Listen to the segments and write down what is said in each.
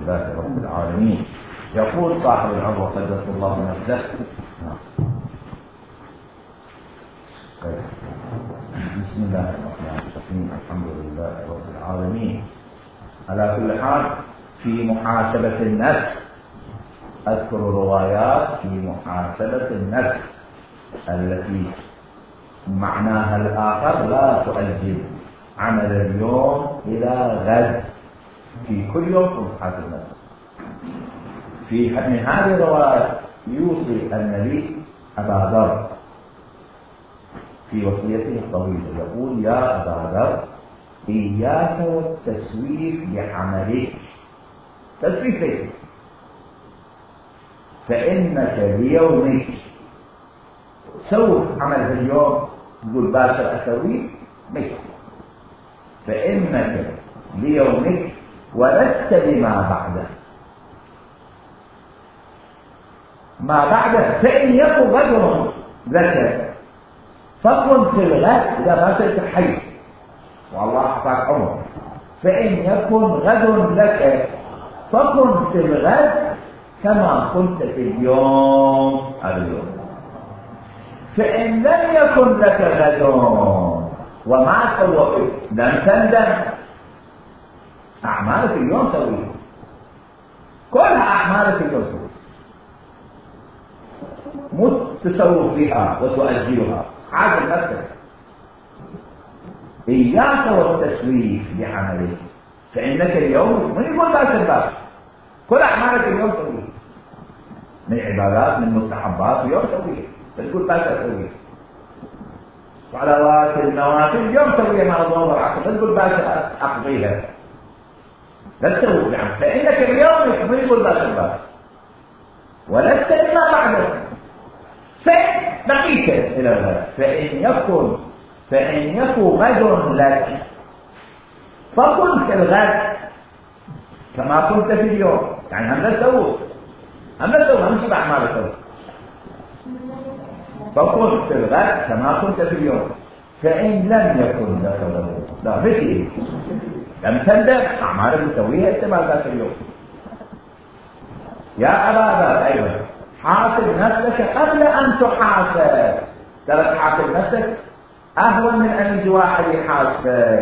لله رب العالمين. يقول صاحب العمر قدس الله نفسه: بسم الله الرحمن الرحيم، الحمد لله رب العالمين. على كل حال في محاسبة النفس أذكر روايات في محاسبة النفس التي معناها الآخر لا تؤجل عمل اليوم إلى غد، في كل يوم محاسبة النفس. من هذه الروايات يوصي النبي أبا ذر في وصيته الطويلة، يقول: يا أبا ذر، إياك والتسويف بعملك. تسويف ليس، فإنك ليومك سوف عمل اليوم تقول باشر أسوي مش، فإنك ليومك ولست بما بعده. ما بعده فإن يكن غد لك فكن في الغد، إذا ما صرت حي والله أعطاك عمر، فإن يكن غد لك فكن في الغد كما كنت في اليوم اليوم. فإن لم يكن لك غد وما سويت لن تندم. أعمالك اليوم سويها، كلها أعمالك اليوم سويها، مو تسوف بها وتؤجلها. عادل نفسك. إياك والتسويف بعملك، فإنك اليوم من يقول باس الباب، كل أعمالك اليوم سويها، من عبادات من مستحبات اليوم سويها، تقول باس أسويها. صلوات النوافل اليوم سويها مع الظهر والعصر، تقول باس أقضيها، لا تسوي بعمل، فإنك اليوم من يقول باس الباب ولست بما بعدك. فبقيت إلى الغد، فإن يكن غد لك فكن في الغد كما كنت في اليوم. يعني هم لا تسوي، هم تبع أعمالك، فكن في الغد كما كنت في اليوم. فإن لم يكن لك غد، لا مثل لم تندم، أعمالك تسويها استمرت في اليوم. يا أبا ذر أيضا، حاسب نفسك قبل أن تحاسب. ترى تحاسب نفسك أهون من أن يجي واحد يحاسبك.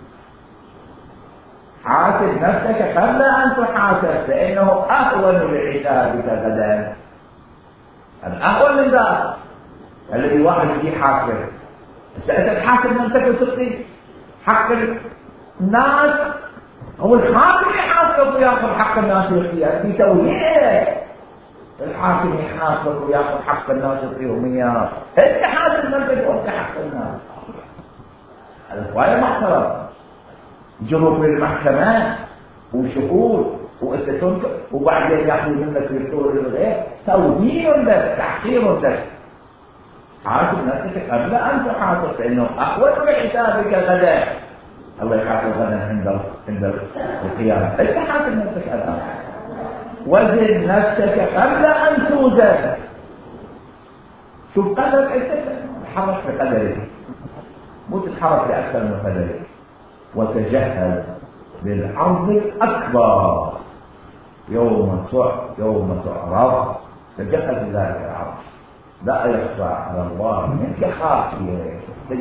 حاسب نفسك قبل أن تحاسب، فإنه أهون لعتابك غدا. أهون من ذلك الذي واحد يجي يحاسبك. أنت تحاسب نفسك وتقضي حق الناس، هو الحاكم يحاسبك ويأخذ حق الناس ويعطيه في توحيد. الحاكم يحاسبك ويأخذ حق الناس ويعطيهم إياه، أنت حاسب نفسك وأنت حق الناس. هذا محترم. جروب المحكمة وشهود وأنت تنكر وبعدين يأخذ منك ويعطوه للغير، توهين لك، تحقير لك. حاسب نفسك قبل أن تحاسب، فإنه أهون بحسابك غدا. الله يحاسب غدا عند القيامة. أنت حاسب نفسك الآن. وزن نفسك قبل أن توزن. شوف قدرك، أنت تتحرك بقدرك، مو تتحرك بأكثر من قدرك. وتجهز للعرض الأكبر يوم تعرض. تجهز لذلك العرض، لا يخفى على الله منك خافية.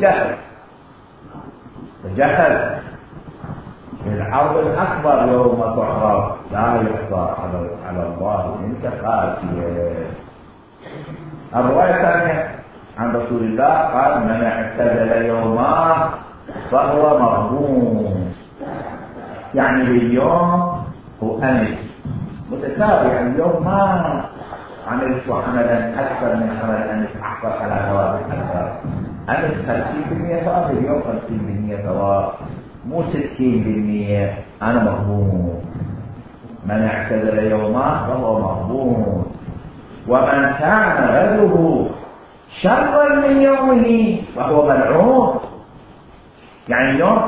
تجهز للعرض الأكبر يوم تعرض، لا يخفى على الله منك خافية. الرواية الثانية عن رسول الله قال: من اعتزل يوما فهو مغبون. يعني اليوم هو أنس متساوي، يعني اليوم ما عملت عملا أكثر من عمل أنس، أحصل على ثواب أكثر. أنس 50% ثواب، اليوم 50% ثواب، مو 60%. أنا مغبون. من اعتزل يوما فهو مغبون. ومن كان غده شرا من يومه فهو ملعون. يعني اليوم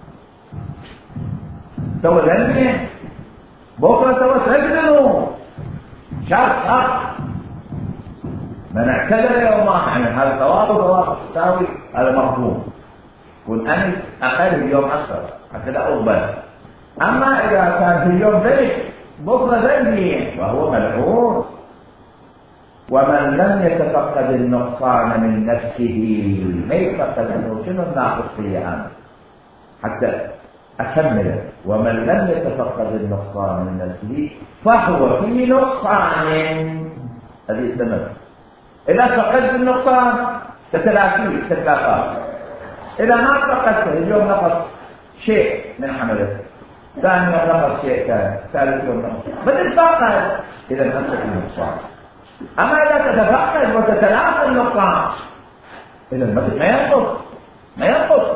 سوى ذنبه، بكره سوى سجنه، شر. من اعتزل يوما، يعني هذا ثواب تساوي، هذا مغبون. كن أنس أقل اليوم أكثر حتى لا أقبل. أما إذا كان في اليوم ذلك مفردين وهو ملعون. ومن لم يتفقد النقصان من نفسه ما يتفقد انه شنو الناقص فيه انا حتى اكمل. ومن لم يتفقد النقصان من نفسه فهو في نقصان. هذه السبب. اذا فقدت النقصان تتلافى. اذا ما فقدته اليوم نقص شيء من عملك، ثاني يوم نقص شيء ثاني، ثالث يوم نقص، بتتفقد اذا انت في النقصان. اما اذا تتفقد وتتلافى النقصان اذا ما ينقص.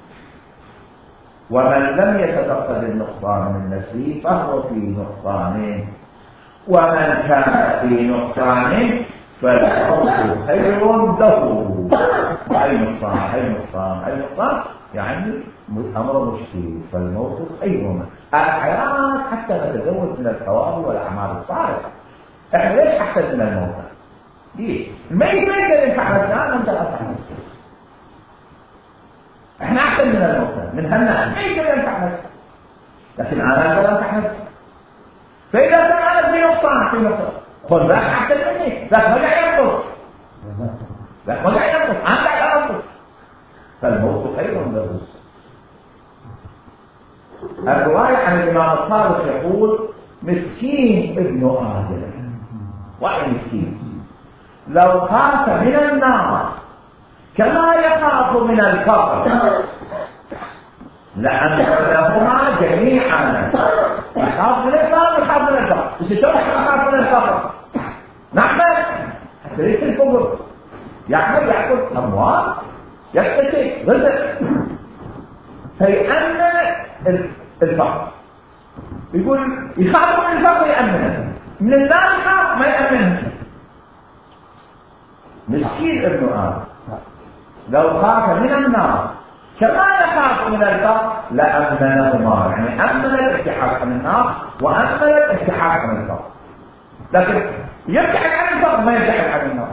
ومن لم يتفقد النقصان من نفسه فهو في نقصان. ومن كان في نقصان فالحب خير له. أي نقصان يعني أمر مشكل. فالموت خير منه. الحياة حتى نتزود من الثواب والأعمال الصالحة. احنا ليش أحسن من الموت؟ ليه؟ الميت ما يقدر ينفع نفسه، أنت لا تنفع نفسك. احنا أحسن من الموت، من هالناس ما يقدر ينفع نفسه، لكن أنا لا أنفع نفسي. فإذا كان أنا في نقصان قل ذاك أحسن مني، ذاك ما قاعد ينقص، أنت قاعد ينقص. فالموت خير له. الرواية عن الإمام الصادق يقول: مسكين ابن آدم. واحد مسكين لو خاف من النار كما يخاف من الفقر لأنهما جميعا. يخاف من النار ويخاف من الفقر. بس يخاف من الفقر نعمل حتى ليس الفقر، يعمل يأكل أموال، يكتسب رزق، فيأمن الفقر. يقول يخاف من الفقر يأمنه، من النار يخاف ما يأمنه. مسكين ابن آدم لو خاف من النار كما يخاف من الفقر لأمنهما، يعني أمن الالتحاق من النار وأمن الالتحاق من الفقر. لكن يبتعد عن الفقر ما يبتعد عن النار.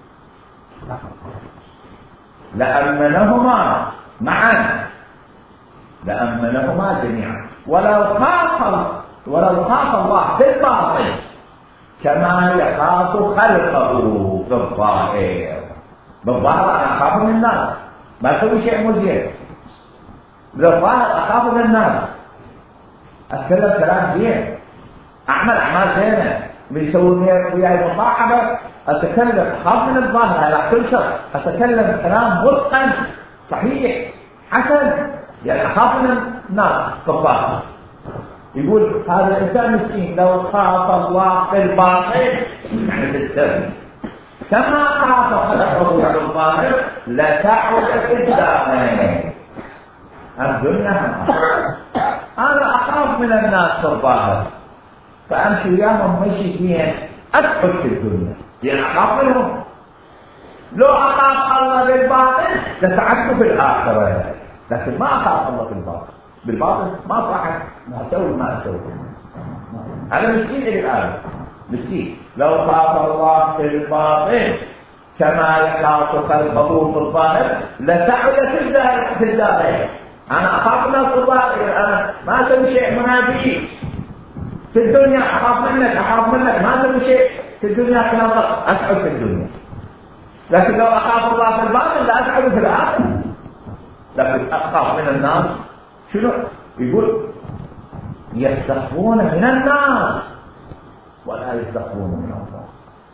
لأمنهما معا، لأمنهما جميعا. ولو خاف الله في الباطن كما يخاف خلقه في الظاهر. بالظاهر أنا أخاف من الناس، ما أسوي شيء مزين. بالظاهر أخاف من الناس، أتكلم كلام زين، أعمل أعمال زينة، بيسوي وياي مصاحبة، أتكلم أخاف من الظاهر على كل شيء، أتكلم كلام متقن صحيح حسن، يعني أخاف من الناس في الظاهر. يقول هذا الإنسان مسكين لو خاف الله في الباطن يعني في السر كما خاف خلقه في الظاهر لسعد في الدارين. الدنيا أنا أخاف من الناس في الظاهر فأمشي وياهم مشي فيهم أسعد في الدنيا، يعني أخاف منهم. لو أخاف الله بالباطن لسعدت في الآخرة، لكن ما أخاف الله بالباطن. بالباطن ما صحت أسوي ما أسوي. هذا مسكين إلى الآن مسكين لو خاف الله في الباطن كما يخاف خلقه في الظاهر لسعد في الدارين. أنا أخاف من الظاهر، أنا ما أسوي شيء منافي في الدنيا، أخاف منك ما أسوي شيء في الدنيا كما أسعد في الدنيا. لكن لو أخاف الله في الباطن لا أسعد في الآخرة. لكن أخاف من الناس شنو؟ يقول يستخفون من الناس ولا يستخفون من الله،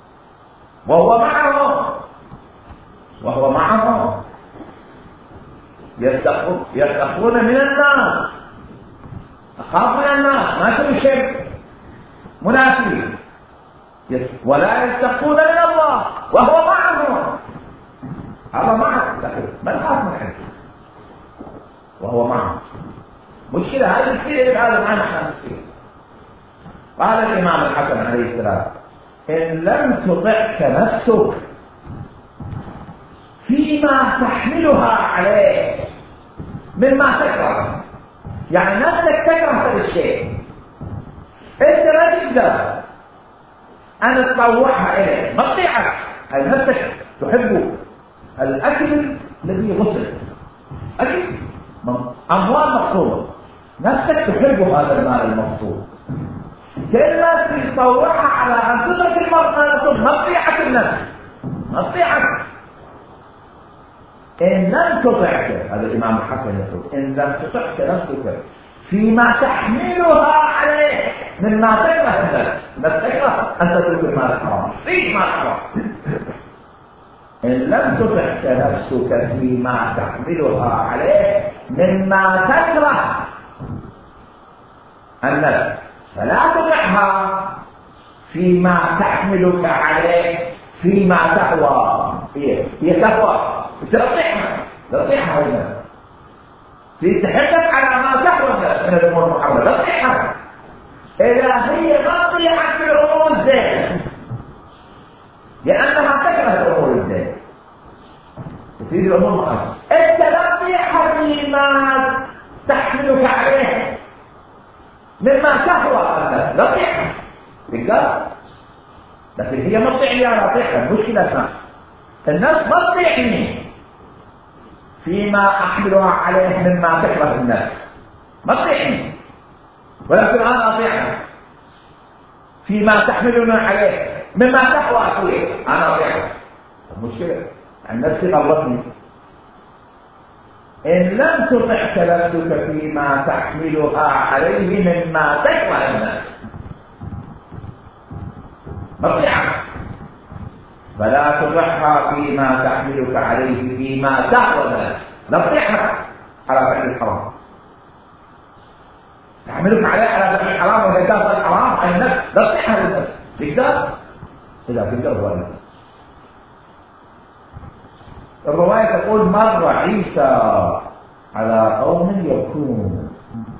وهو معهم يستخفون من الناس. أخاف من الناس ما تقول شيء منافي، ولا يستخفون من الله وهو معهم. هذا معه لكن ما تخاف من حد وهو معه. مشكلة هذه السيرة هذا معنا احنا السيرة. قال الإمام الحسن عليه السلام: إن لم تطعك نفسك فيما تحملها عليه مما تكره، يعني نفسك تكره هذا الشيء، أنت لا تقدر أن تطوعها إليك، ما تطيعك. هل نفسك تحبه الأكل الذي غسل، أكل أموال مقصودة، نفسك تحب هذا المال المقصود، كلمة يطوعها على أن تدرك المقصود مطيعة النفس، مطيعة. إن لم تطعك، هذا الإمام الحسن يقول، إن لم تطعك نفسك فيما تحملها عليه مما تكره النفس، النفس تكره أن تترك المال الحرام، فيش مال حرام. إن لم تطعك نفسك فيما تحملها عليه مما تكره النفس فلا تطعها فيما تحملك عليه فيما تهوى. هي تهوى، تطيعها النفس، تحدث على ما تهوى النفس من الأمور المحرمة، تطيعها إذا هي مطيعة في الأمور الزينة، لأنها تكره الأمور الزينة، تريد الأمور المحرمة. أنت لا تطيعها فيما تحملك عليه مما تهوى النفس، لا تطيعها بالقلب، لكن هي ما تطيعني أنا أطيعها. المشكلة النفس ما تطيعني فيما أحملها عليه مما تكره الناس، ما تطيعني، ولكن أنا أطيعها فيما تحملنا عليه مما تهوى فيه، أنا أطيعها. المشكلة النفس غلطني. إن لم تطعك نفسك فيما تحملها عليه مما تكره الناس، مطيعة، فلا تطعها فيما تحملك عليه فيما تهوى الناس، لا تطيعها على فعل الحرام، تحملك عليه على فعل الحرام وإذا كان الحرام النفس لا تطيعها للنفس. تقدر إذا تقدر ولا. الرواية تقول مر عيسى على قوم يبكون،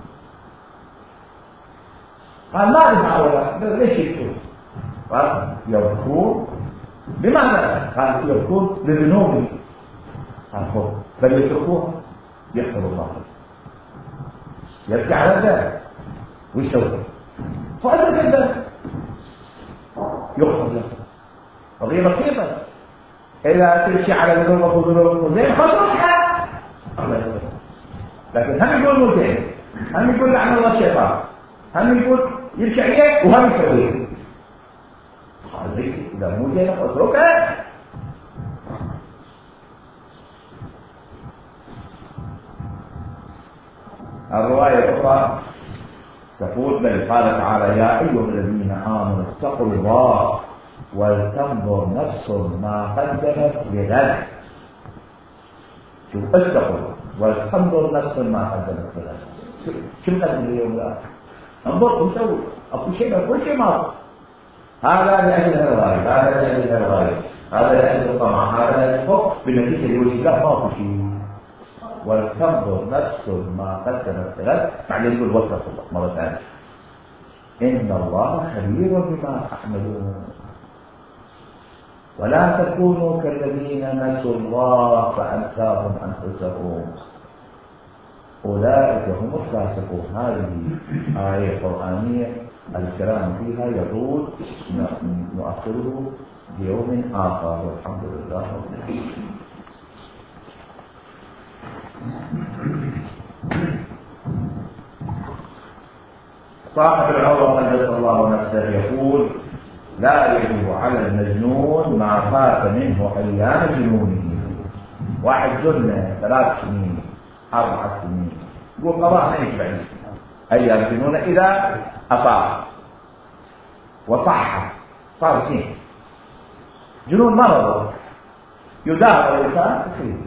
قال ما أدري هؤلاء ليش يبكون؟ قال يبكون بماذا؟ قال يبكون لذنوبهم. قال خذ بل يتركوها يغفر الله، يبكي على ذلك ويسوي فأدرك ذلك يغفر له. قضية بسيطة، إذا تمشي على ذنوبك وذنوبك زين خذوها، لكن هم يقول موتين، هم يقول لعن الله الشيطان، هم يقول يرجع إليك وهم يسويه. قال ليس إذا مو زين اتركها. الرواية الأخرى تقول بل قال تعالى يا أيها الذين آمنوا اتقوا الله ولتنظر نفس ما قدمت لغد. شوف اتقوا ولتنظر نفس ما قدمت لغد. شو نقدم اليوم الآخر؟ انظر ونسوي أكو شيء أكو شيء ما هذا لأجل الغاية، هذا لأجل الغاية، هذا لأجل الطمع، هذا لأجل بالنتيجة يقول لا ما في شيء. ولتنظر نفس ما قدمت لغد، بعدين يقول واتقوا الله مرة ثانية إن الله خبير بما تعملون ولا تكونوا كالذين نسوا الله فأنساهم أنفسهم أولئك هم الفاسقون. هذه آية قرآنية الكلام فيها يطول، نؤخره بيوم آخر، والحمد لله رب العالمين. صاحب العروة قدس الله نفسه يقول لا يجب على المجنون ما فات منه أيام جنونه. واحد جنة 3 سنين 4 سنين يقول قضاء ما يشبعني أيام جنونه إذا أطاع وصح صار سنين جنون مرض يداوى الإنسان تخيل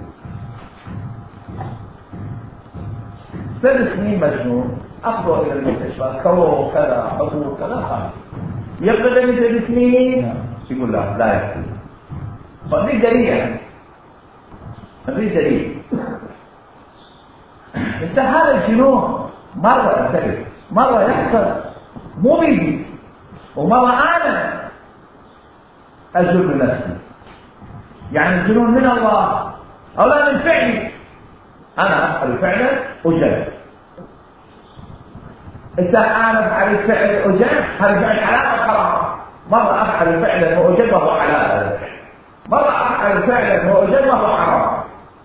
3 سنين مجنون أخذوا إلى المستشفى كروه كذا حبوه كذا خالص يبقى من 3 سنين يقول لا يكفي. فدي دليل دليل بس هذا الجنون مرة أنتبه مرة يحصل مو بيدي ومرة أنا أجل نفسي، يعني الجنون من الله أو لا من فعلي، أنا أفعل فعلا أجل. إذا أنا أفعل فعل أجل هذا فعل حلال أو حرام. مرة أفعل فعلا وأجل وهو حلال، مرة أفعل فعلا وأجل وهو حرام.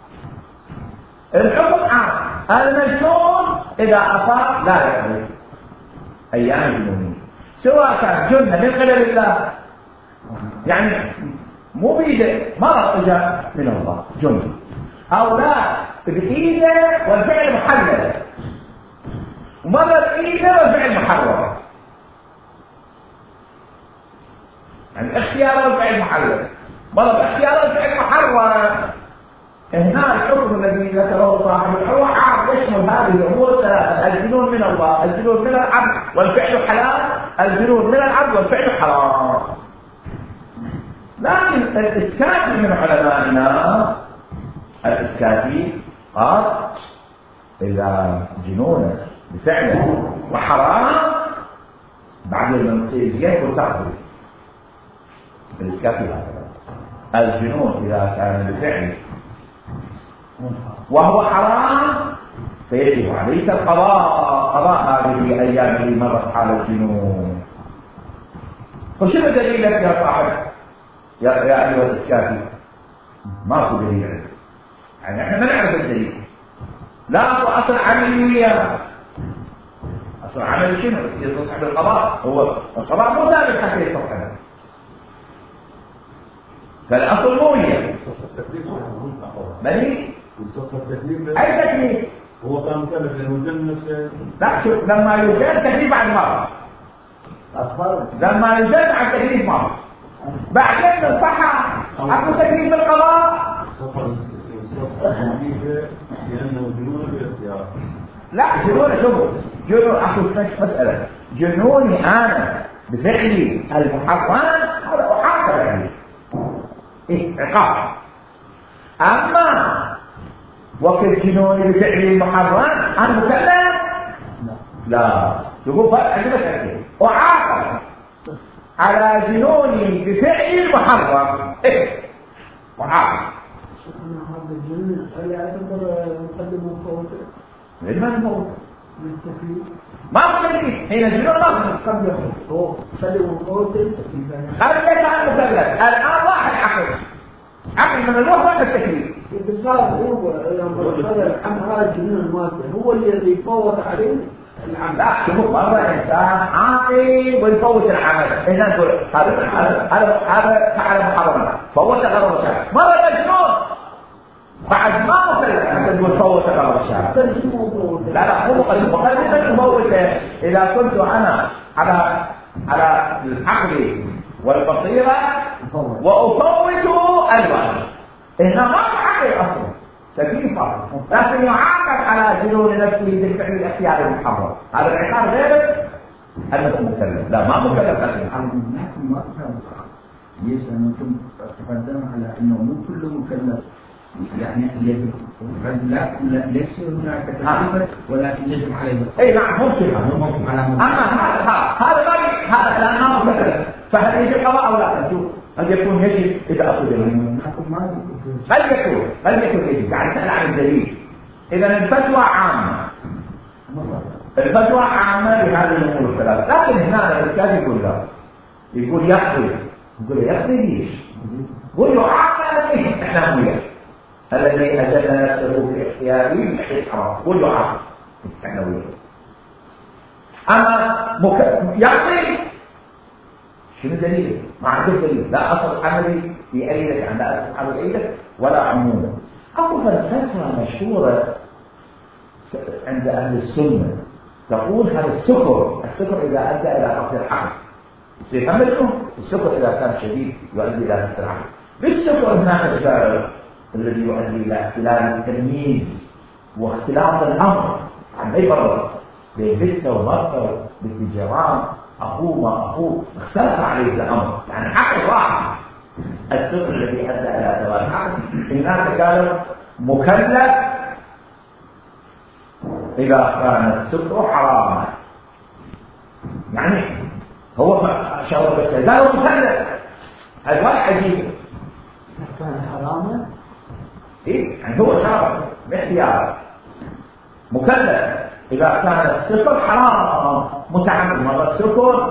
الحكم عام، المجنون إذا أصاب لا يعرف أيام جنونه سواء كان جنة من قبل الله، يعني مو بيده مرض اجى من الله جنة، او لا بايده والفعل محلل، ومرض بايده والفعل محرم، يعني اختيار والفعل محلل، مرض اختيار والفعل محرم. هنا الحكم الذي ذكره صاحب الحروة عام يشمل هذه الامور الثلاثه: الجنون من الله، الجنون من العبد والفعل حلال، الجنون من العبد والفعل حرام. لكن الإسكافي من علمائنا، الإسكافي قال إذا جنون بفعله وحرام بعد المنسيجيات والتعبير. الإسكافي الجنون إذا كان بفعله وهو حرام فيجب عليك قضاء هذه أيام مرت حال الجنون. فشنو دليلك يا صاحب يا أيها الإسكافي؟ ماكو دليل، يعني احنا ما نعرف الدليل. لا أصل عملي وياه، أصل عملي شنو؟ يصح بالقضاء، هو القضاء مو ثابت حتى يصح له، فالأصل مو وياه. بني أي تكليف؟ هو كان مكلف لأنه جن نفسه. لا شوف، لما يجن تكليف بعد مرة، لما يجن على التكليف مرة بعدين الصحة أكو تكليف بالقضاء. لأنه جنون بالاختيار. لا جنون شوفوا، جنون أكو مسألة، جنوني أنا بفعلي المحرم هذا أحاطة يعني إيه عقاب. أما وقت جنوني بفعلي المحرم أنا مكلف؟ لا يقول فرق عندنا تأكيد أعاقب على جنوني بفعل المحرم. إيه وعاقب هذا الجنون هل يعتبر مقدم وفوته؟ لما الموت بالتكليف ما هو تكليف، هنا الجنون ما هو قبل هو مقدم وفوته. قبل كان مكلف، الآن واحد عقل من الروح واحد التكليف. صار هو لما هذا الجنون المادي هو اللي يفوت عليه العمل. لا شوفوا، مرة إنسان عاقل ويفوت العمل، هنا نقول هذا فعل محرم فوت غرض الشارع. مرة مجنون بعد ما مكلف حتى تقول فوت غرض الشارع. لا مو مقدم فوت. إذا كنت أنا على العقل والبصيرة وأفوت الوالد، هنا ما عقل أصلا تكليف، لكن يعاقب على جنون نفسه بالفعل الاختياري المحرم. هذا العقاب غير أنه مكلف. لا ما مكلف. لكن ما ليش أنتم تقدموا على أنه مو كله مكلف، يعني لا ليس هناك تكليف ولكن يجب عليه. اي نعم ممكن اما هذا لا ما مكلف، فهل يجب قضاء او لا؟ نشوف هل يكون يجب اذا اخذ منه، هل يكون يجب. يعني سأل عن الدليل. اذا الفتوى عامه، الفتوى عامه بهذه الامور الثلاث. لكن هنا الرجال يقول لا، يقول يقضي، يقول يقضي ليش؟ يقول يعاقب به. احنا وياه الذي أجل نفسه في اختياره يحيي حرام، قل له عاقل احنا وياه. أما يقضي شنو دليل؟ ما عنده دليل، لا أصل عملي يأيدك عن لا أصل عملي يأيدك ولا عموما. أفضل فتوى مشهورة عند أهل السنة تقول هذا السكر إذا أدى إلى قتل العقل سيحملكم. السكر إذا كان شديد يؤدي إلى قتل العقل. بالسكر هناك الشارع الذي يؤدي إلى اختلاف التمييز واختلاف الأمر، ما يفرق بين بنت ومرأة، بنت جيران، أخوه ما أخوه، اختلف عليه الأمر، يعني حق واحد. السكر الذي أدى إلى زوال العقل هناك قالوا مكلف إذا كان السكر حراما، يعني هو شرب الكذا هو مكلف. هذا واحد عجيب كان حراما إيه؟ يعني هو شرب باختياره مكلف إذا كان السكر حرام متعمد. مرة السكر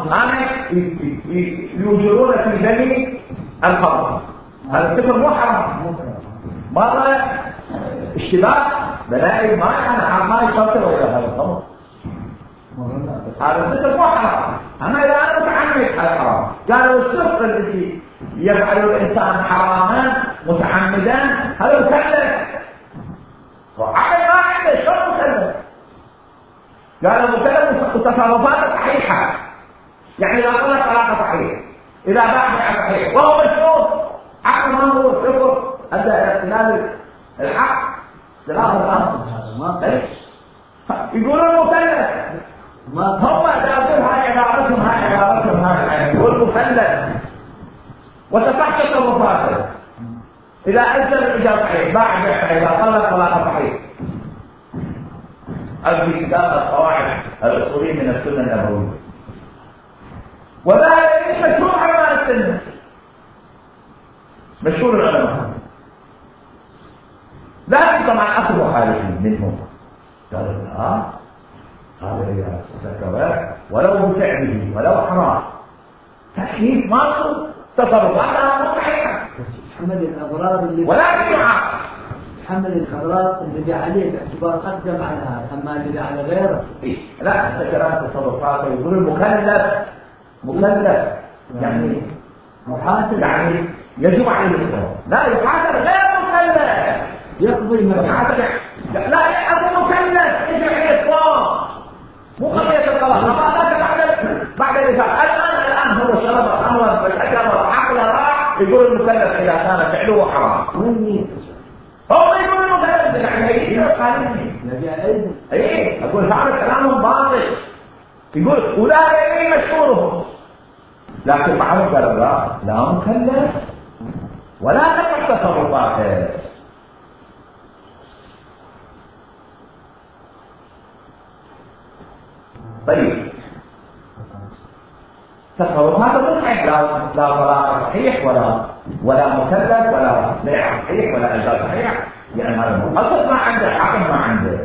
يوجرون في دم الخمر، هذا السكر مو حرام. مرة اشتباه بلاقي أنا ما يفكر ولا هذا الخمر، هذا السكر مو حرام. أما إذا أنا هذا حرام. قالوا السفر الذي يفعل الإنسان حراما متعمدا هذا مكلف، وعقل ما عنده شلون مكلف؟ قالوا مكلف وتصرفاته صحيحة، يعني إذا طلق طلاق صحيح، إذا باع بيع صحيح، وهو مشهور عقل ما هو صفر، هذا اختلال الحق دراسة الأمر. يقولون مكلف، هم دافعوا هاي عبارتهم يقول مكلف وتصح تصرفاته إذا ألزم الإجابة صحيح، باع بيع صحيح، إذا طلق طلاق صحيح. هذا في كتاب القواعد الأصولية من السنة النبوية، وذلك مشهور علماء السنة، مشهور العلماء، لكن طبعا أخذوا خالفين منهم قالوا لا، هذا إذا سكر ولو بفعله ولو حرام تكليف ما تصرفاتها صحيحة، حمل الأضرار اللي ولكن يعاقب، حمل الأضرار اللي عليه باعتبار قدم على هذا، أما اللي على غيره لا السكرات تصرفاته. يقول مكلف يعني محاسب، يعني يجب عليه الصوم، لا يحاسب غير مكلف يقضي محاسب، لا يحاسب مكلف يجب عليه الصوم، مو قضية الطلاق. بعد الآن هو شرب الخمر فسكر وعقله راح، يقول المكلف إذا كان فعله حرام. هو يقول المكلف يعني ايه اقول هذا كلامهم باطل، يقول ولا مشهورهم، لكن بعضهم قال لا مكلف ولا تقع تصرفاته. طيب تصرفاته صحيح، لا طلاق صحيح ولا مكلف ولا بيع صحيح ولا إجازة صحيح، يعني هذا أصل ما عنده حق ما عنده.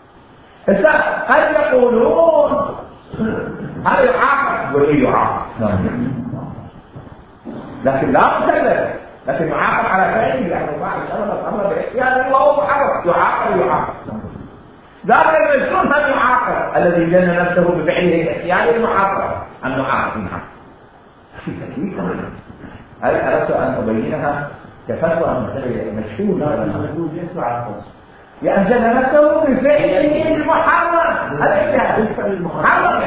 قد يقولون هذا يعاقب ولا يعاقب، لكن لا مكلف، لكن يعاقب على فعله، يعني بعد شرب الخمر باختياره الله محرم يعاقب. ذاك المجنون من يعاقب، الذي جن نفسه بفعله باختياره المعاقب أن يعاقب منها. في تكليف هل أردت أن أبينها كفتوى مشهورة؟ يعني جن نفسه بفعله المحرم، يعاقب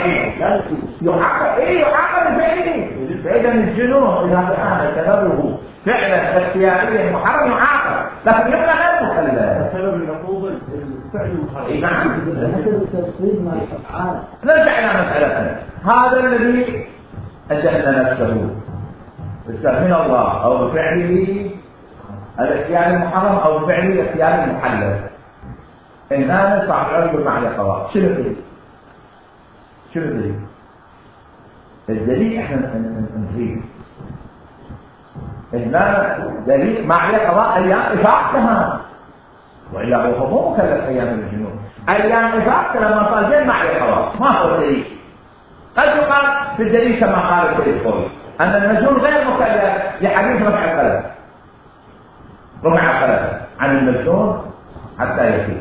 بفعله. فإذا الجنون إذا كان سببه فعلا اختياريا محرم يعاقب، لكن يبقى غير مكلف. سبب العقوبة الفعل المحرم. نعم. نرجع إلى مسألتنا. هذا الذي أجل نفسه من الله أو بفعله الاختيار المحرم أو بفعله الاختيار المحلل، إن هذا صعب يقول معنى قضاء. شنو الدليل؟ الدليل احنا نريد إن دليل معنى قضاء أيام إفاقتها، وإلا هو مو مكلف أيام الجنون. أيام إفاقتها لما صار معنى قضاء ما هو الدليل؟ قد يقال في الدليل كما قال السيد الخوي أن المجنون غير مكلف لحديث رفع القلم عن المجنون حتى يفيق.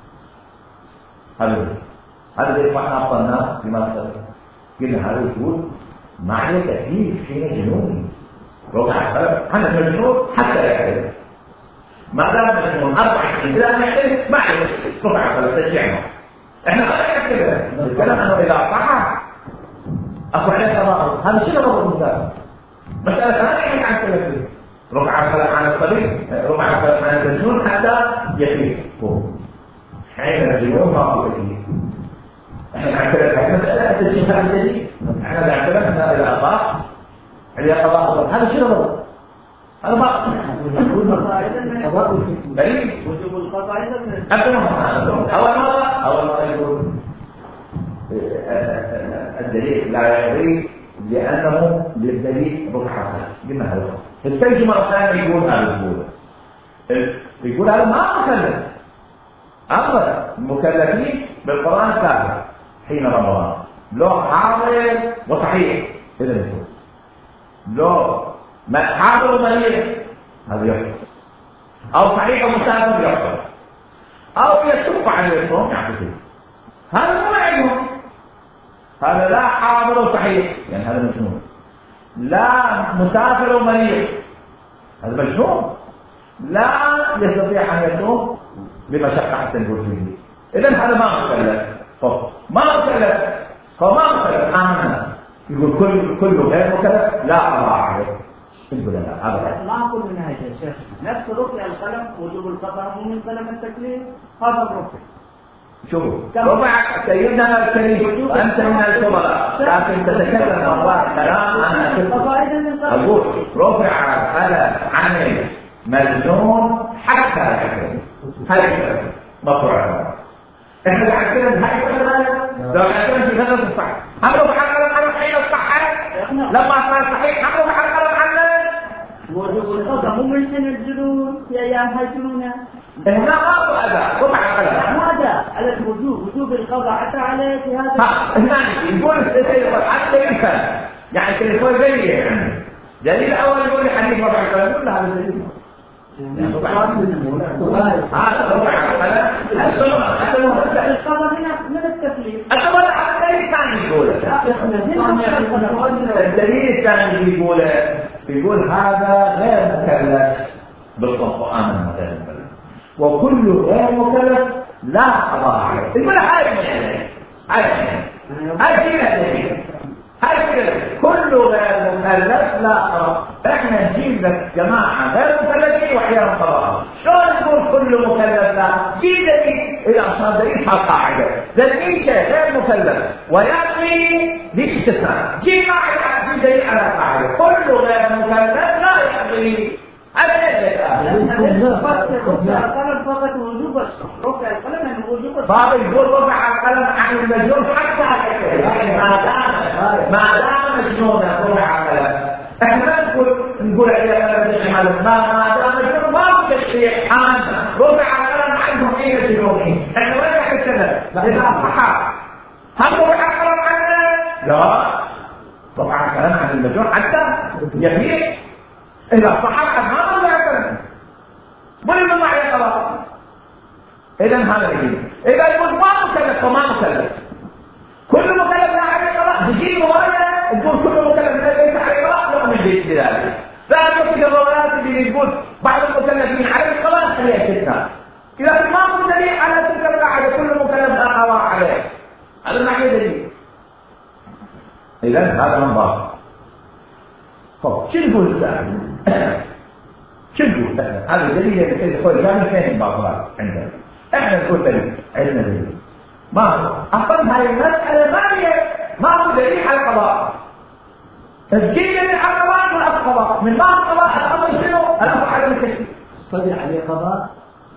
هذا يفعل أفضل الناس بما قلنا هذا يقول معنى تكليف حين جنون رفع القلم عن المجنون حتى يفيق. ما دام المجنون 4 سنين لا يحتاج ما عليه رفع القلم تشجعنا. احنا لا نكتب الكلام أنه إذا صح أخو عليه قضاء، هذا شنو هو المثال؟ مسألة ثانية عن ثلاثين ربع القلم عن الصبي، ربع القلم عن المجنون حتى يفيق. حين الجنون ما هو تكليف. احنا نعتبر مسألة تجيب هذا الدليل، احنا نعتبر أنها إذا أطاق عليه قضاء. هذا شنو هو؟ هذا ما وجوب القضاء دليل وجوب القضاء أول مرة يقول الدليل لا يغري لأنه للدليل ركعة. قلنا هذا السيد مرة ثانية يقول هذا ما مكلف أبدا. المكلفين بالقرآن الكافر حين رمضان لو حاضر وصحيح إذا يصوم، لو ما حاضر ومريض هذا يحصل، أو صحيح ومسافر يحصل، أو يشق عن الصوم يعتذر. هذا ما علمه، هذا لا حاضر وصحيح يعني هذا مجنون. لا مسافر ومريض هذا مجنون لا يستطيع أن يصوم بمشقة حتى نقول فيه. إذن هذا ما مكلف ما مكلف فما مكلف يقول كل غير مكلف لا قضاء عليه. يقول لا أبدا ما أقول من هذا يا شيخ نفس رفع القلم وجوب القضاء مو من قلم التكليف هذا الرفع. شوفوا رفع سيدنا الكريم وأنت من الفضلاء لكن تتكلم والله كلام عن أقول رفع القلم عن مجنون حتى يحكم هذا مفروع. احنا عندنا هاي الكلمة لو عندنا في هذا الصح أمره بحق القلم حين الصحة لما صار صحيح أمره بحق القلم عنه وجوب القضاء هم من ينزلون في أيام هجرونه هنا ما أداء رفع القلم ما أداء على وجوب القضاء حتى عليه في هذا هنا يقول حتى يفهم يعني تليفون دليل أول يقول حديث رفع القلم كل هذا دليل هذا رفع القلم القضاء من التكليف الدليل الثاني يقوله الدليل الثاني يقول هذا غير مكلف بالقرآن مثلا وكل غير مكلف لا قضاء عليه. يقول هاي كل غير مكلف لا قضاء. احنا نجيب لك جماعة غير مكلفين واحيانا قضاء. شلون نقول كل مكلف لا؟ جيب دليل إذا صار دليل قاعدة دليل شيء غير مكلف ويقضي باستثناء. جيب قاعدة دليل على قاعدة كل غير مكلف لا يقضي. فقط وجوب رفع القلم عن وجوب باب يقول رفع القلم عن المجنون حتى ما دام مجنونا رفع القلم. احنا ما نقول ما دام مجنون ما هو تشريع رفع القلم عنهم حين جنونه. احنا وين راح نتكلم اذا صح هم رفع القلم عنه لا رفع القلم عن المجنون حتى يبيع إذا صحح ما يعترف ولا ما يعترف. إذن هذا الشيء إذا يقول ما مكلف وما مكلف كل مكلف لا عليه قضاء تجي رواية تقول كل مكلف ليس عليه قضاء لا من بيت ذلك. لا تجد الروايات اللي يقول بعض المكلفين عليه قضاء هي استثناء. إذا ما في دليل على تلك القاعدة كل مكلف لا قضاء عليه هذا ما هي دليل. إذن هذا من باب. شو نقول السائل؟ شو نقول هذا الدليل اللي سيد يقول كامل فين الباطلات عندنا؟ احنا نقول دليل عندنا دليل ما هو اصلا هاي المسألة ما هو دليل على القضاء. تسجيل دليل على القضاء ولا القضاء من ما القضاء الامر شنو؟ الامر على الكشف صدر عليه قضاء.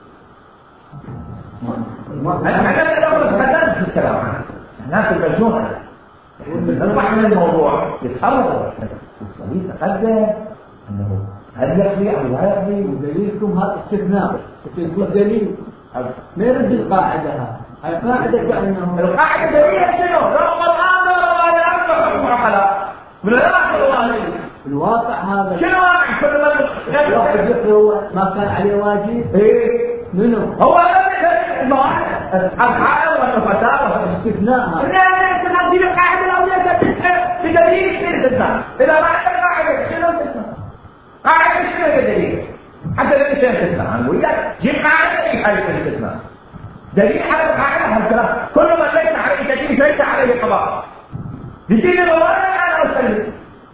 احنا نقول بدل في الكلام عنه الناس المجنونة نطلع من الموضوع يتحرر الصديق تقدم انه هل يقضي او لا يقضي ودليلكم هذا استثناء تقول دليل ما يرد القاعدة هاي قاعدة كأنه القاعدة دليل شنو؟ رغم الآن ولا يعرف معقلة من الآخر الواقع هذا شنو واقع كل ما هو ما كان عليه واجب ايه منه هو أفعال والنفساء استثناء لا تنظيم القاعدة الأولية بدليل استثناء إذا ما عندك قاعدة شنو استثناء؟ قاعدة شنو دليل؟ حتى دليل شنو استثناء؟ نقول لك جيب قاعدة أي حاجة الاستثناء دليل على القاعدة هالكلام كل من ليس عليه دليل ليس عليه قضاء بيجيب الرواية أنا أسلم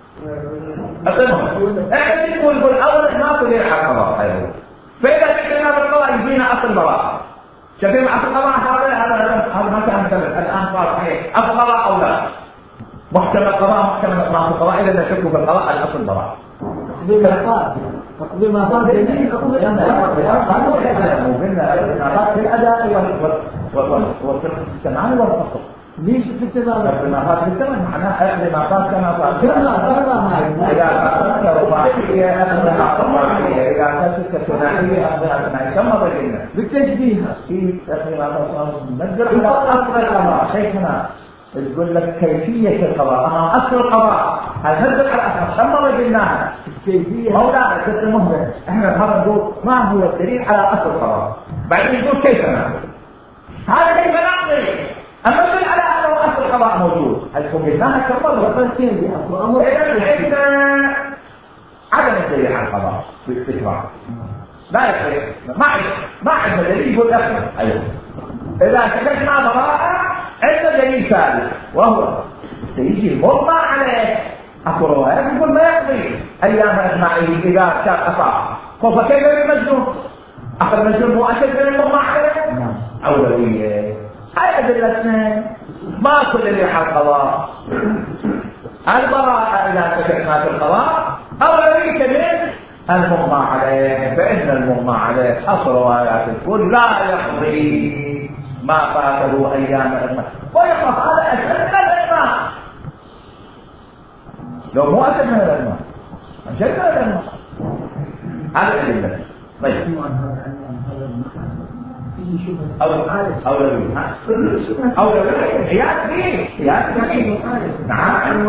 أسلمهم إحنا نقول أولا ما تدير على القضاء أيضا فإذا تكلمنا بالقضاء يجينا أصل براءة شايفين أصل القضاء هذا ما كان مثلا الآن صار صحيح أصل القضاء أو لا محكمة القضاء محكمة إطلاق القضاء إذا نشك في القضاء الأصل براءة تقضي ما فات دليل تقضي في الأداء والفقه السمعي والفصل ليش في التمام؟ ما فات في الثمن معناه ما فات كما فات إذا فاتت رباعية أخذها رباعية إذا فاتت ثنائية أخذها ثنائية كما بينا بالتشبيه في تقريبا نقدر على أصل القضاء شيخنا تقول لك كيفية القضاء أصل القضاء هل نقدر على أصل كما بيناها كيفية مولانا جد المهندس احنا النهارده نقول ما هو الدليل على أصل القضاء بعدين نقول كيف نعمل هذا كيف نعمل أما نقول على أنه أصل القضاء موجود هل قلناها كم مرة وصلتين بأصل أمر الاستثناء عدم الدليل على القضاء بالاستكرار لا يصير ما عندنا دليل يقول اخر. ايوه اذا سكتنا براءه عندنا دليل ثالث وهو سيجي المرضى عليه. اكو روايات يقول ما يقضي ايام اجمعين اذا كان اطاع. فكيف بالمجنون؟ اخر المجنون مو اشد من المرضى عليه؟ اولويه. هاي ادله اثنين ما كل اللي على القضاء. البراءه اذا سكتنا في القضاء اولويه من المغمى عليه، فإن المغمى عليه أصل روايات الكل لا يقضي ما فاته أيام الإغماء ويخاف هذا أسهل من الإغماء. لو مو أسهل من الإغماء أشد من الإغماء. هذا الأدلة. طيب أولوية قياس فيه نعم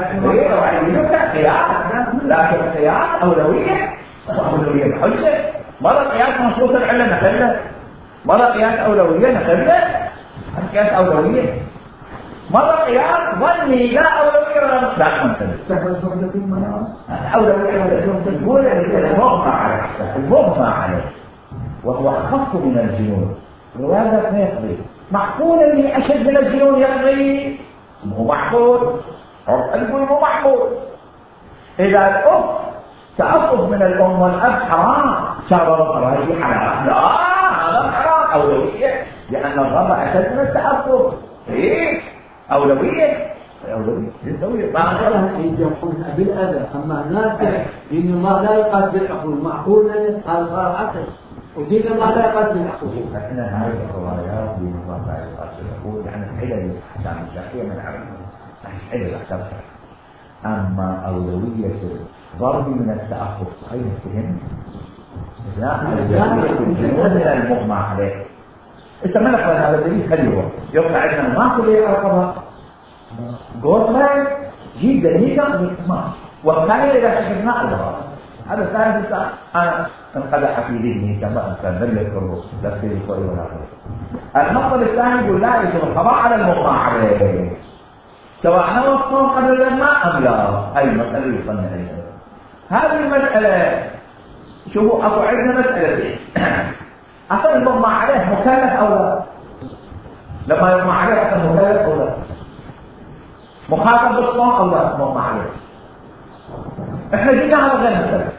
لكن قياس أولوية الحجة. مرة قياس مصروف العلم نخله، مرة قياس أولوية نخله، قياس أولوية، مرة قياس ظني لا أولوية لا مثلا أولوية تقول المغمى عليه وهو أخف من الجنون. وهذا ما يقضي. معقول اللي أشد من الجنون يقضي؟ مو معقول. القلب مو معقول. إذا الأب تأخذ من الأم والأب حرام شرب الراجح حرام. لا هذا حرام أولوية لأن الرب أشد من التأخذ. إيه أولوية ما أخذها يجمعون بالأذى. أما الناس إنه ما لا يقاس بالعقول معقول قال عكس ودين ما لا يقاس بالعقول. لكن هذه الروايات دين الله لا يقاس بالعقول يعني الحلل الأحكام الشرعية من العلم الحلل الأحكام الشرعية. أما أولوية ضرب من التأخذ غير فهم لا من المغمى عليه. إذا ما نقرأ هذا الدليل خليه يقرأ عندنا ما كل يقرأ قول ما جيب دليل ما والثاني إذا شكلنا الغرض هذا الثالث أنا انقدح في ذهني كما أنت ذكره لا سير كوي ولا غيره. المطلب الثاني يقول لا يجب القضاء على المغمى عليه سواء نوصل قدر الماء أم لا. أي مسألة يصنع عليها هذه المسألة. شوفوا أبو عندنا مسألة أصل المغمى عليه مكلف أو لا؟ لما يغمى عليه أصل مكلف أو لا؟ مخاطب بالصوم أو لا مغمى عليه؟ احنا قلنا هذا غير مكلف.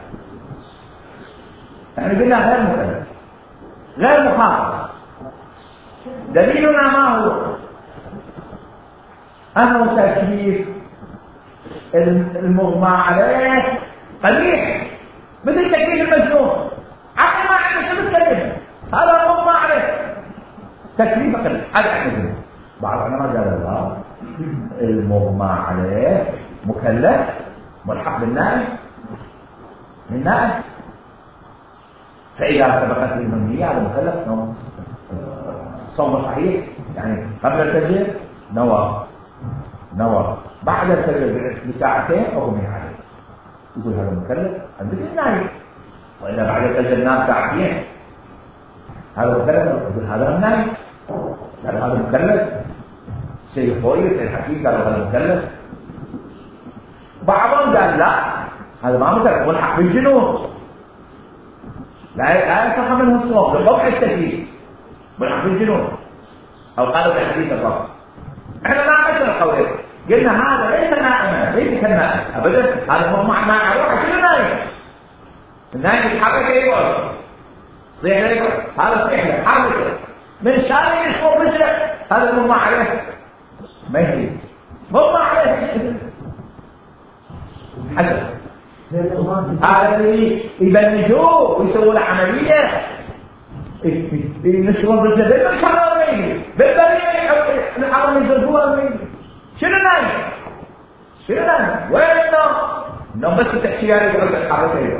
احنا قلنا غير مكلف غير مخاطب. دليلنا ما هو؟ أنه تكليف المغمى عليه قبيح مثل تكليف المجنون. عقل ما عنده شو بتكلف هذا المغمى عليه تكليف قبيح. هذا احنا قلنا. بعض العلماء قال الله المغمى عليه مكلف ملحق بالنائب فإذا سبقت المنية على مكلف صوم صحيح يعني قبل الفجر نوى بعد الفجر بساعتين أغمي عليه يقول هذا مكلف عندك النائب. وإذا بعد الفجر نام ساعتين هذا مكلف يقول هذا النائب. هذا مكلف شيء كويس الحقيقة هذا مكلف. بعضهم قال لا هذا ما مكلف والحق بالجنون لا يصح منه الصوم لقطع التكليف والحق بالجنون أو قالوا بحديث الرب. احنا ما عشنا القولين قلنا هذا ليس نائما ليس كالنائم ابدا. هذا هو معنى روح شنو نايم؟ النايم يتحرك ايوه صحيح ايوه هذا صحيح يتحرك من شان يشوف رجله هذا مو عليه ما يهدي مو عليه حسن. هذا اللي يبنجوه ويسووا له عمليه ينشرون بالجبل بالكرامين بالبرية الحرم يزرقوها مني. شنو نايم وين النوم بس التحشيان يقعد الحركة ايوه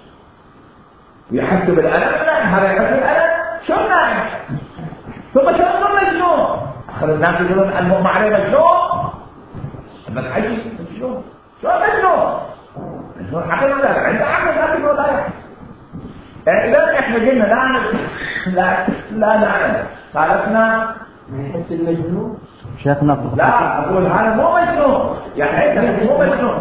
ويحس بالألم. لا هذا يحس بالألم شو نايم ثم شو مجنون. آخر الناس يقولون المغمى عليه مجنون. بس عجيب مجنون شو مجنون حقيقة لا عنده عقل لكن ولا يحس. إذا إحنا قلنا لا نعلم قالتنا يحس المجنون شيخنا لا أقول هذا مو مجنون يعني أنت مو مجنون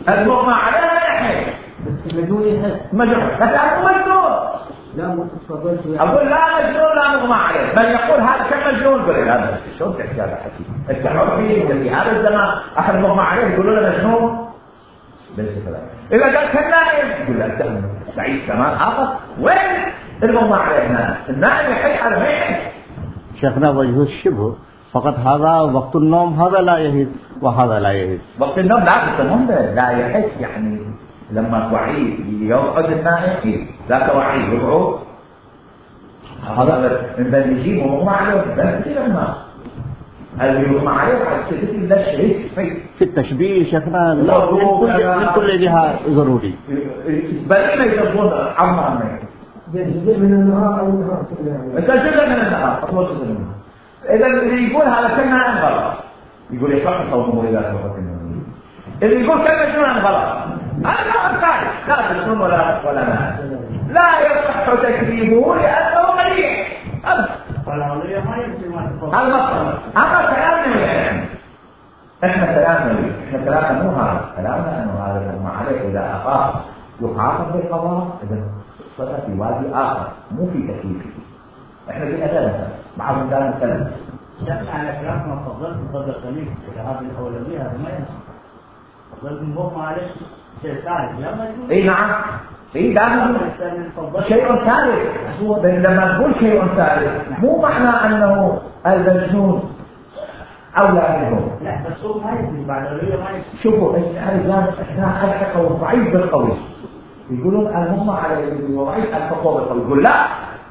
المغمى عليه لا يحس. مجنون يحس. مجنون، لكن مجنون. لا متفضلت. أقول لا مجنون لا مغمى عليه، بل يقول هذا كم مجنون، قل هذا شلون تحكي هذا حكي؟ أنت عرفي في هذا الزمان أحد مغمى عليه يقولوا له مجنون؟ ليس كذلك. إذا قال كان نائم يقول له أنت تعيش كمان آخر، وين المغمى عليه هنا؟ النائم يحس على ما يحس. شيخنا وجه الشبه فقط هذا وقت النوم هذا لا يهز وهذا لا يهز. وقت النوم لا يحس، يعني لما توعيه يقعد النائم لا توعيه يقعد هذا من بنجيب ومغمى عليه بس لما المغمى عليه على السكت لا شيء في التشبيه شيخنا من كل جهة ضروري. بل ما يضبون عمّا جزء من النهار أو النهار جزء من النهار أطول جزء من النهار. إذا اللي يقول هذا كلمة غلط يقول يصح صومه إذا سبقت النوم. اللي يقول كلمة شنو غلط هذا لا تسلم ولا لا يصح تكذيبه لأنه مليح. والعملية ما يمكن ما تفضل. هذا كلامنا احنا كلامنا مو هذا كلامنا انه هذا المغمى عليه اذا اخاف يحاكم بالقضاء اذا صار في وادي اخر مو في تكليفه. احنا جينا ثلاثه بعضهم كان ثلاثه. لكن على كلام ما فضلت فضل خليك هذه الاولويه هذا ما ينفع. فضلت المغمى عليه شيء ثالث يا مجنون. اي نعم. اي لازم شيء ثالث. لما نقول شيء ثالث مو معنى انه المجنون أولى منهم. لا بس هو ما يدري بعد الرؤية ما يدري. شوفوا الرجال احنا الحقوا ضعيف بالقوي. يقولون المغمى عليه ضعيف الحقوا بالقوي. يقول لا.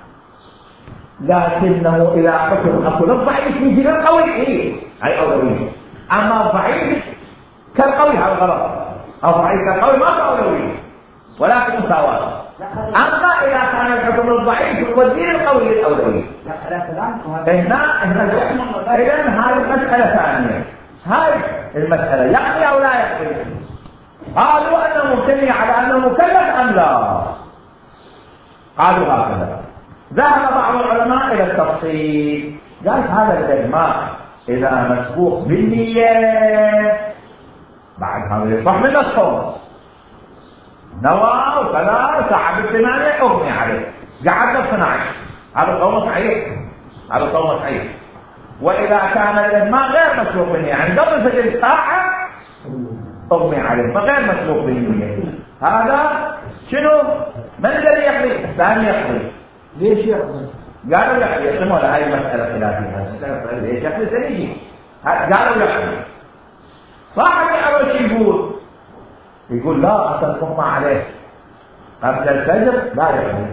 لكنه إذا حكم أقول الضعيف يجي للقوي إيه؟ أي أولوية. أما الضعيف كالقوي هذا غلط. الضعيف كالقوي ما أولوية. ولكن مساواة. أما إذا كان الحكم الضعيف يوديه القوي للأولوية. هنا إذن هذه المسألة ثانية. هذه المسألة يقضي أو لا يقضي؟ قالوا أنه مبتني على أنه مكلف أم لا؟ قالوا هكذا. ذهب بعض العلماء إلى التفصيل. قال هذا الإجماع إذا مسبوق بالنية بعد هذا يصح من الصوم. نوى وكذا سحب الثمانية أغني عليه قعد 12 هذا صوم صحيح. وإذا كان الإجماع غير مسبوق بالنية يعني قبل فجر ساعة أغني عليه فغير مسبوق بالنية هذا شنو؟ من الذي يقضي؟ الثاني يقضي. ليش يقضي؟ قالوا يقضي يسمون هذه مسألة خلافية. ليش يقضي سنيجي؟ قالوا يقضي. صاحب الأول يقول لا أصل المغمى عليه قبل الفجر لا يقضي.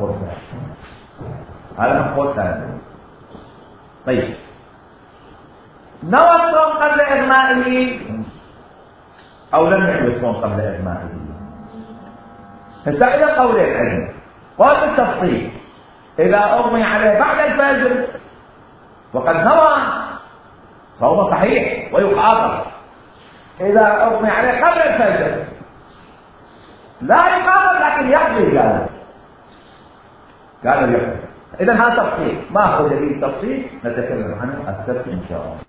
هذا قول ثاني. طيب نوى الصوم قبل إغمائه أو لم يحل الصوم قبل إغمائه. فسأل قولين علم قول بالتفصيل إذا أغمي عليه بعد الفجر وقد نوى صوم صحيح ويقاطع. إذا أغمي عليه قبل الفجر لا يقاطع لكن يقضي. قالوا يقضي. إذا هذا تفصيل ما هو دليل تفصيل نتكلم عنه السبت إن شاء الله.